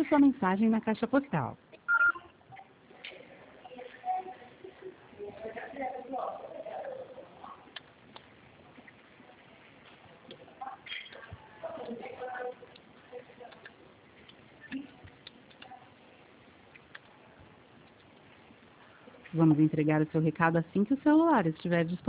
sua mensagem na caixa postal. Vamos entregar o seu recado assim que o celular estiver disponível.